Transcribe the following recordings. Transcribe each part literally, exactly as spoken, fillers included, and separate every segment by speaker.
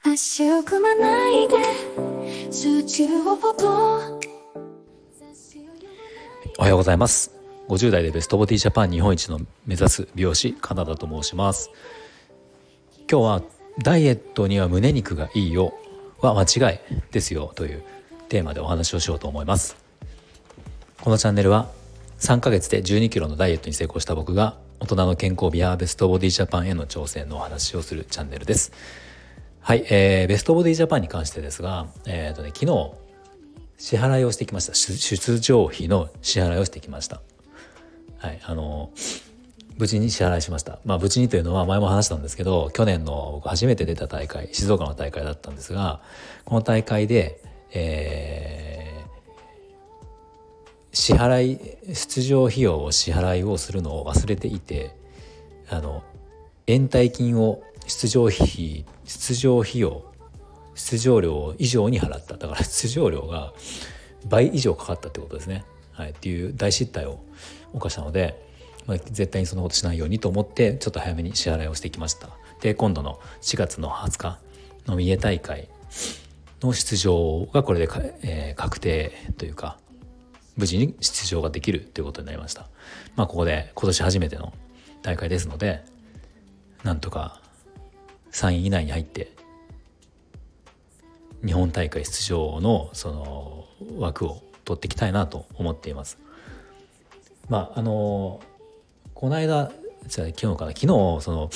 Speaker 1: 足を組まないで数値をポポ
Speaker 2: おはようございます。ごじゅう代でベストボディジャパン日本一の目指す美容師カナダと申します。今日はダイエットには胸肉がいいよは間違いですよというテーマでお話をしようと思います。このチャンネルはさんかげつでじゅうにキロのダイエットに成功した僕が大人の健康美やベストボディジャパンへの挑戦のお話をするチャンネルです。はい、えー、ベストボディジャパンに関してですが、えーとね、昨日支払いをしてきました。出場費の支払いをしてきました。はい、あの無事に支払いしました。まあ無事にというのは前も話したんですけど、去年の僕初めて出た大会、静岡の大会だったんですが、この大会で、えー、支払い出場費用を支払いをするのを忘れていて、あの延滞金を出場費出場費用出場料以上に払った。だから出場料が倍以上かかったってことですね。はい、っていう大失態を犯したので、まあ、絶対にそんなことしないようにと思ってちょっと早めに支払いをしてきました。で、今度のしがつのはつかの三重大会の出場がこれで、えー、確定というか無事に出場ができるということになりました。まあここで今年初めての大会ですので、なんとかさんい以内に入って日本大会出場のその枠を取っていきたいなと思っています。まああのこの間じゃあ昨日かな昨日その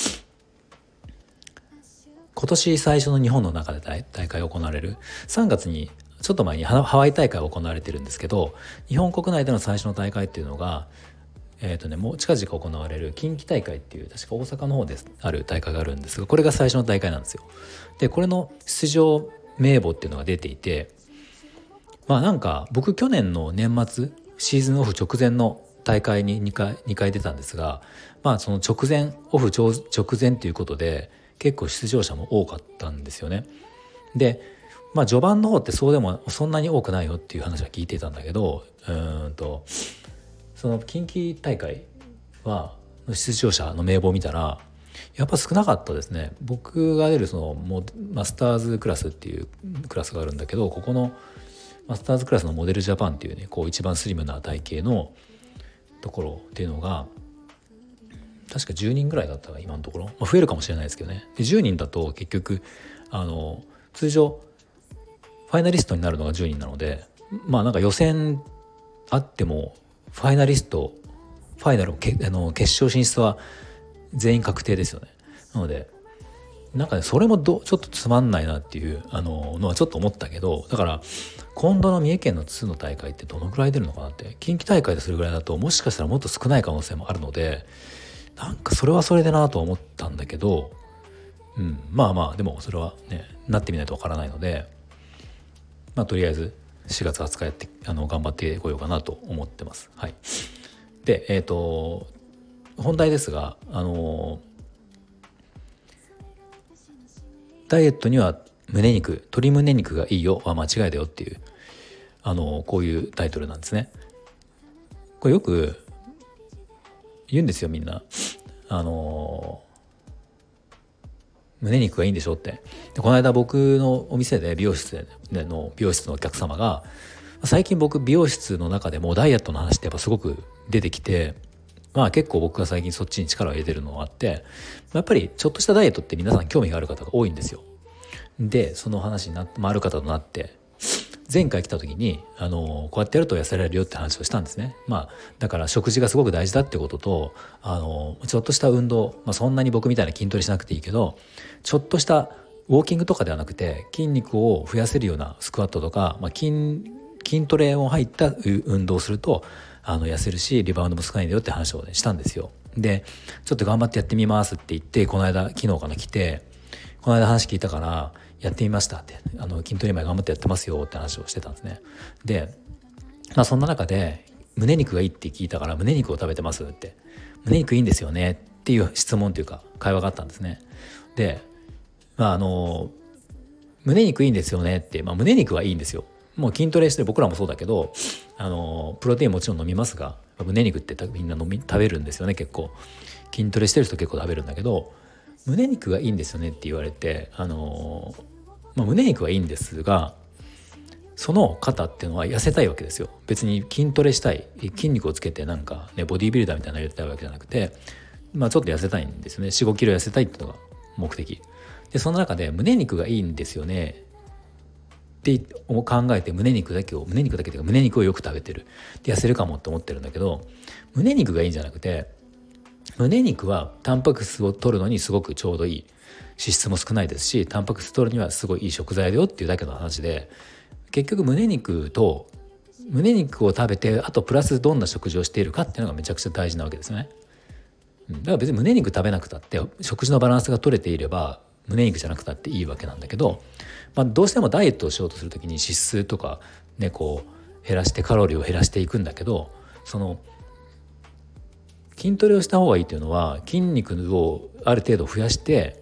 Speaker 2: 今年最初の日本の中で 大, 大会が行われるさんがつにちょっと前にハワイ大会が行われてるんですけど、日本国内での最初の大会っていうのがえーとね、もう近々行われる近畿大会っていう確か大阪の方である大会があるんですが、これが最初の大会なんですよ。でこれの出場名簿っていうのが出ていて、まあなんか僕去年の年末シーズンオフ直前の大会に2回、にかい出たんですが、まあその直前オフ直前ということで結構出場者も多かったんですよね。でまあ序盤の方ってそうでもそんなに多くないよっていう話は聞いていたんだけど、うーんとその近畿大会は出場者の名簿を見たらやっぱ少なかったですね。僕が出るそのモマスターズクラスっていうクラスがあるんだけど、ここのマスターズクラスのモデルジャパンっていうね、こう一番スリムな体型のところっていうのが確かじゅうにんぐらいだったら今のところ、まあ、増えるかもしれないですけどね。でじゅうにんだと結局あの通常ファイナリストになるのがじゅうにんなので、まあなんか予選あってもファイナリストファイナルけあの決勝進出は全員確定ですよね。なのでなんかねそれもどちょっとつまんないなっていうあののはちょっと思ったけど、だから今度の三重県のツーの大会ってどのくらい出るのかなって、近畿大会でそれぐらいだともしかしたらもっと少ない可能性もあるので、なんかそれはそれでなと思ったんだけど、うん、まあまあでもそれはねなってみないとわからないので、まあとりあえずしがつはつかやってあの頑張ってこようかなと思ってます。はい。で、えっと本題ですが、あのダイエットには胸肉、鶏胸肉がいいよは間違いだよっていうあのこういうタイトルなんですね。これよく言うんですよみんな。あの胸肉がいいんでしょって。でこの間僕のお店で美容室での美容室のお客様が、最近僕美容室の中でもダイエットの話ってやっぱすごく出てきて、まあ結構僕が最近そっちに力を入れてるのがあって、やっぱりちょっとしたダイエットって皆さん興味がある方が多いんですよ。でその話になって、まあ、ある方となって前回来た時にあのこうやってやると痩せられるよって話をしたんですね。まあだから食事がすごく大事だってことと、あのちょっとした運動、まあ、そんなに僕みたいな筋トレしなくていいけど、ちょっとしたウォーキングとかではなくて筋肉を増やせるようなスクワットとか、まあ、筋筋トレを入った運動をするとあの痩せるしリバウンドも少ないんだよって話を、ね、したんですよ。でちょっと頑張ってやってみますって言ってこの間昨日かな来て、この間話聞いたからやってみましたって、あの筋トレ今頑張ってやってますよって話をしてたんですね。で、まあ、そんな中で胸肉がいいって聞いたから胸肉を食べてますって、胸肉いいんですよねっていう質問というか会話があったんですね。で、まああの胸肉いいんですよねって、まあ、胸肉はいいんですよ。もう筋トレして僕らもそうだけど、あのプロテインもちろん飲みますが、胸肉ってみんな飲み食べるんですよね。結構筋トレしてる人結構食べるんだけど、胸肉がいいんですよねって言われて、あのまあ、胸肉はいいんですが、その方っていうのは痩せたいわけですよ。別に筋トレしたい、筋肉をつけてなんかねボディービルダーみたいなのやりたいわけじゃなくて、まあちょっと痩せたいんですよね。 よん、ごキロ痩せたいっていうのが目的で、その中で胸肉がいいんですよねって考えて、胸肉だけを胸肉だけというか胸肉をよく食べてるで痩せるかもって思ってるんだけど、胸肉がいいんじゃなくて、胸肉はタンパク質を取るのにすごくちょうどいい、脂質も少ないですし、タンパク質取るにはすごいいい食材だよっていうだけの話で、結局胸肉と胸肉を食べて、あとプラスどんな食事をしているかっていうのがめちゃくちゃ大事なわけですよね。だから別に胸肉食べなくたって食事のバランスが取れていれば胸肉じゃなくたっていいわけなんだけど、まあ、どうしてもダイエットをしようとするときに脂質とかねこう減らしてカロリーを減らしていくんだけど、その筋トレをした方がいいというのは筋肉をある程度増やして、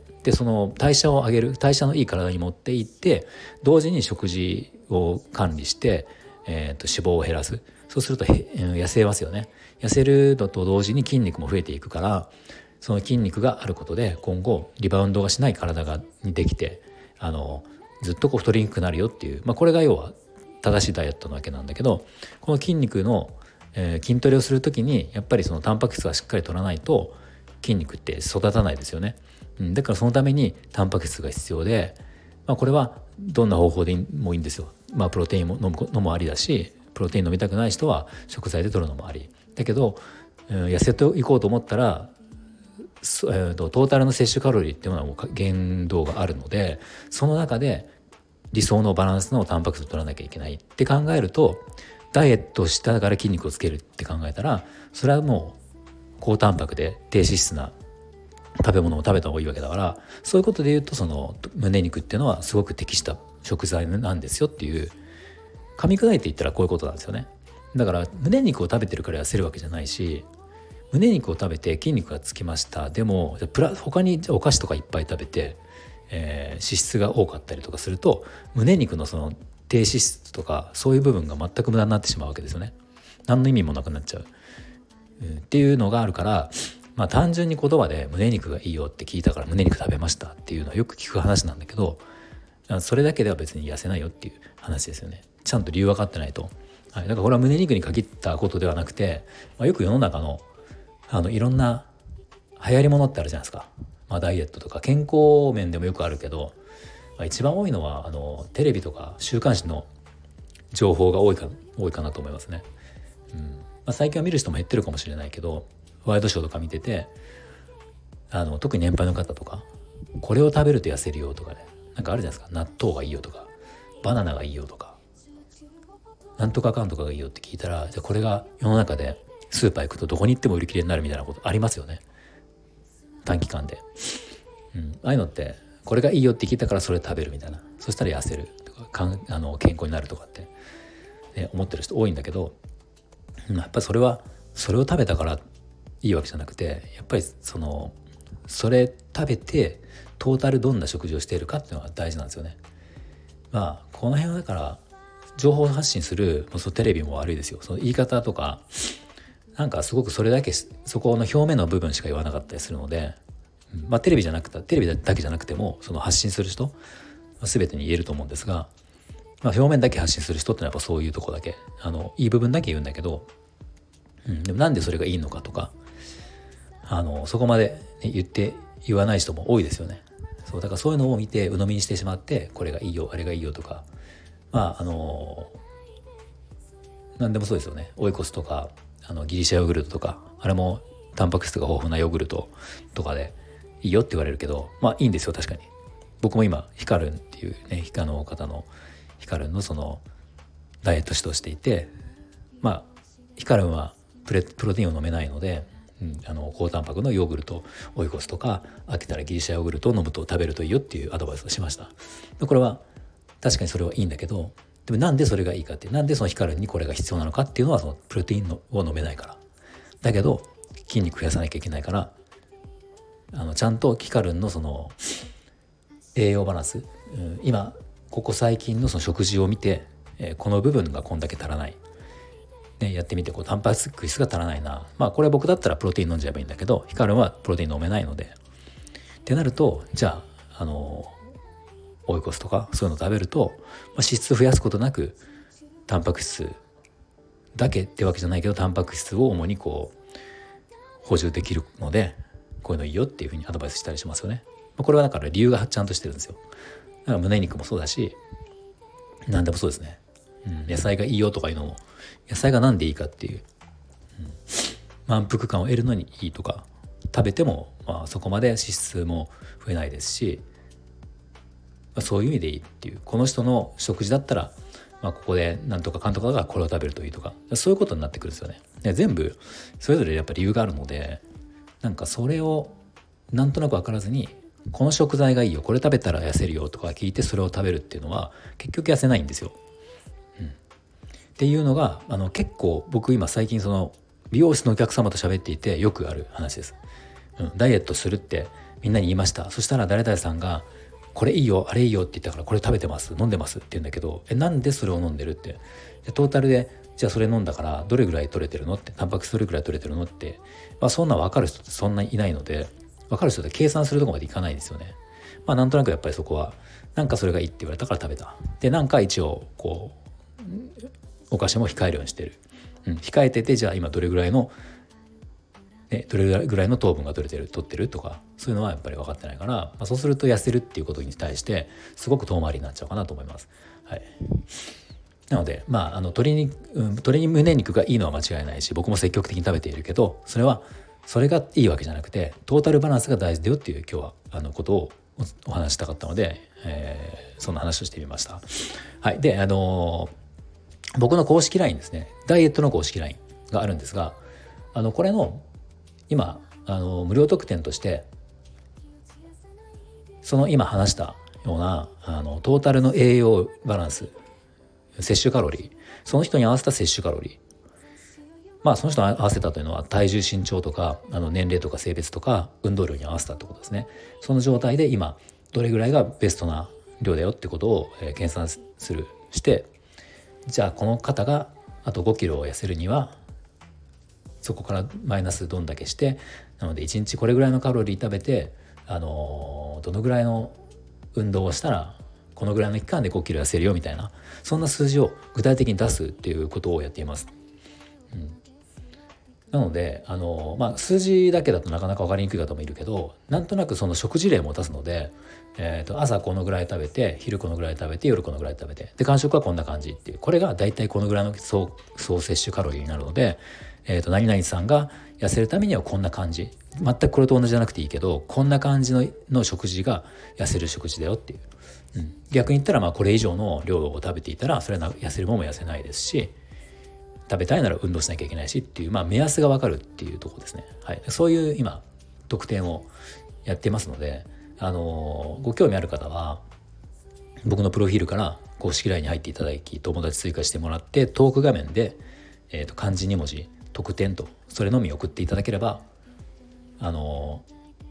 Speaker 2: でその代謝を上げる、代謝のいい体に持っていって、同時に食事を管理して、えー、と脂肪を減らす。そうするとへ痩せますよね。痩せるのと同時に筋肉も増えていくから、その筋肉があることで今後リバウンドがしない体がにできて、あのずっとこう太りにくくなるよっていう、まあ、これが要は正しいダイエットなわけなんだけど、この筋肉の、えー、筋トレをするときにやっぱりそのタンパク質はしっかり取らないと筋肉って育たないですよね。うん、だからそのためにタンパク質が必要で、まあ、これはどんな方法でもいいんですよ。まあ、プロテインも飲むのもありだし、プロテイン飲みたくない人は食材で取るのもありだけど、うん、痩せていこうと思ったら、えー、とトータルの摂取カロリーっていうのはもう限度があるので、その中で理想のバランスのタンパク質を取らなきゃいけないって考えると、ダイエットしたから筋肉をつけるって考えたら、それはもう高タンパクで低脂質な食べ物を食べた方がいいわけだから、そういうことで言うとその胸肉っていうのはすごく適した食材なんですよっていう、噛み砕いて言ったらこういうことなんですよね。だから胸肉を食べてるから痩せるわけじゃないし、胸肉を食べて筋肉がつきました、でもプラ他にお菓子とかいっぱい食べて、えー、脂質が多かったりとかすると、胸肉のその低脂質とかそういう部分が全く無駄になってしまうわけですよね。何の意味もなくなっちゃう、うん、っていうのがあるから、まあ単純に言葉で胸肉がいいよって聞いたから胸肉食べましたっていうのはよく聞く話なんだけど、それだけでは別に痩せないよっていう話ですよね。ちゃんと理由分かってないと。はい、だからこれは胸肉に限ったことではなくて、まあ、よく世の中のあのいろんな流行りものってあるじゃないですか。まあ、ダイエットとか健康面でもよくあるけど、まあ、一番多いのはあのテレビとか週刊誌の情報が多いか多いかなと思いますね。うんまあ、最近は見る人も減ってるかもしれないけど、ワイドショーとか見てて、あの特に年配の方とか、これを食べると痩せるよとかね、なんかあるじゃないですか。納豆がいいよとかバナナがいいよとかなんとかかんとかがいいよって聞いたら、じゃあこれが世の中でスーパー行くとどこに行っても売り切れになるみたいなことありますよね、短期間で。うん、ああいうのってこれがいいよって聞いたからそれ食べるみたいな、そしたら痩せるとかかんあの健康になるとかって、ね、思ってる人多いんだけど、うん、やっぱりそれはそれを食べたからいいわけじゃなくて、やっぱりそのそれ食べてトータルどんな食事をしているかっていうのが大事なんですよね。まあこの辺はだから情報発信するそのテレビも悪いですよ。その言い方とかなんかすごくそれだけそこの表面の部分しか言わなかったりするので、まあテレビじゃなくてテレビだけじゃなくてもその発信する人全てに言えると思うんですが、まあ、表面だけ発信する人ってのはやっぱそういうとこだけあのいい部分だけ言うんだけど、うん、でもなんでそれがいいのかとかあのそこまで、ね、言って言わない人も多いですよね。そうだからそういうのを見て鵜呑みにしてしまって、これがいいよあれがいいよとか、まああの何でもそうですよね。オイコスとかあのギリシャヨーグルトとか、あれもタンパク質が豊富なヨーグルトとかでいいよって言われるけど、まあいいんですよ確かに。僕も今ヒカルンっていうねヒカの方のヒカルンのそのダイエット指導していて、まあヒカルンはプレプロテインを飲めないので、うん、あの高タンパクのヨーグルトオイコスとか飽きたらギリシャヨーグルトを飲むと食べるといいよっていうアドバイスをしました。これは確かにそれはいいんだけど、でもなんでそれがいいかって、なんでそのヒカルンにこれが必要なのかっていうのはそのプロテインのを飲めないからだけど筋肉増やさなきゃいけないから、あのちゃんとヒカルンのその栄養バランス、うん、今ここ最近のその食事を見て、えー、この部分がこんだけ足らない、ね、やってみてこうタンパク質が足らないな、まあこれ僕だったらプロテイン飲んじゃえばいいんだけど、ヒカルンはプロテイン飲めないのでってなると、じゃああの追い越すとかそういうのを食べると、まあ、脂質を増やすことなくタンパク質だけってわけじゃないけどタンパク質を主にこう補充できるのでこういうのいいよっていうふうにアドバイスしたりしますよね。これはだから理由がちゃんとしてるんですよ。だから胸肉もそうだし何でもそうですね、うん、野菜がいいよとかいうのも野菜が何でいいかっていう、うん、満腹感を得るのにいいとか食べてもまあそこまで脂質も増えないですし、まあ、そういう意味でいいっていうこの人の食事だったら、まあ、ここでなんとかかんとかがこれを食べるといいとかそういうことになってくるんですよね。で全部それぞれやっぱり理由があるのでなんかそれをなんとなく分からずにこの食材がいいよこれ食べたら痩せるよとか聞いてそれを食べるっていうのは結局痩せないんですよ、うん、っていうのがあの結構僕今最近その美容室のお客様と喋っていてよくある話です、うん、ダイエットするってみんなに言いました。そしたら誰々さんがこれいいよあれいいよって言ったからこれ食べてます飲んでますって言うんだけどえなんでそれを飲んでるってでトータルでじゃあそれ飲んだからどれぐらい取れてるのってタンパク質どれぐらい取れてるのって、まあ、そんな分かる人ってそんなにいないので分かる人って計算するところまでいかないんですよね。まあなんとなくやっぱりそこはなんかそれがいいって言われたから食べたでなんか一応こうお菓子も控えるようにしてる、うん、控えててじゃあ今どれぐらいの、ね、どれぐらいの糖分が取れてる取ってるとかそういうのはやっぱり分かってないから、まあ、そうすると痩せるっていうことに対してすごく遠回りになっちゃうかなと思います。はい。なのでまああの鶏肉、うん、鶏胸肉がいいのは間違いないし僕も積極的に食べているけどそれはそれがいいわけじゃなくてトータルバランスが大事だよっていう今日はあのことをお話したかったので、えー、そんな話をしてみました。はい。であのー、僕の公式 ライン ですねダイエットの公式 ライン があるんですがあのこれの今あの無料特典としてその今話したようなあのトータルの栄養バランス摂取カロリーその人に合わせた摂取カロリーまあその人に合わせたというのは体重身長とかあの年齢とか性別とか運動量に合わせたってことですね。その状態で今どれぐらいがベストな量だよってことを、えー、計算するしてじゃあこの方があとごキロを痩せるにはそこからマイナスどんだけしてなのでいちにちこれぐらいのカロリー食べて、あのー、どのぐらいの運動をしたらこのぐらいの期間でごキロ痩せるよみたいなそんな数字を具体的に出すっていうことをやっています。うんなのであの、まあ、数字だけだとなかなか分かりにくい方もいるけどなんとなくその食事例も出すので、えー、と朝このぐらい食べて昼このぐらい食べて夜このぐらい食べてで間食はこんな感じっていうこれがだいたいこのぐらいの総、総摂取カロリーになるので、えー、と何々さんが痩せるためにはこんな感じ全くこれと同じじゃなくていいけどこんな感じ の, の食事が痩せる食事だよっていう、うん、逆に言ったらまあこれ以上の量を食べていたらそれは痩せるものも痩せないですし食べたいなら運動しなきゃいけないしっていう、まあ、目安が分かるっていうところですね、はい、そういう今特典をやってますので、あのー、ご興味ある方は僕のプロフィールから公式 ライン に入っていただき友達追加してもらってトーク画面で、えー、と漢字に文字特典とそれのみ送っていただければ、あの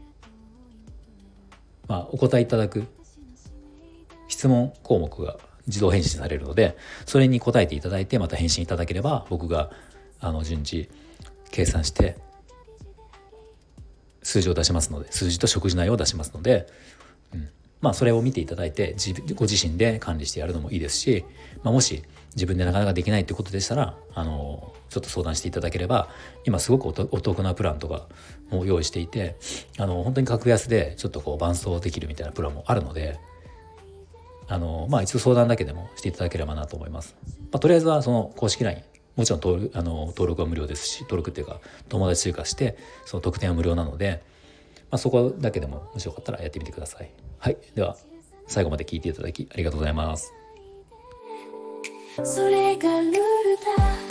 Speaker 2: ーまあ、お答えいただく質問項目が自動返信されるのでそれに答えていただいてまた返信いただければ僕があの順次計算して数字を出しますので数字と食事内容を出しますので、うん、まあそれを見ていただいてご自身で管理してやるのもいいですし、まあ、もし自分でなかなかできないということでしたらあのちょっと相談していただければ今すごくお得なプランとかも用意していてあの本当に格安でちょっとこう伴走できるみたいなプランもあるのであのまあ一度相談だけでもしていただければなと思います。まあ、とりあえずはその公式 ライン もちろん登録、あの登録は無料ですし登録っていうか友達追加してその特典は無料なので、まあ、そこだけでももしよかったらやってみてください。はい、では最後まで聞いていただきありがとうございます。
Speaker 1: それがルールだ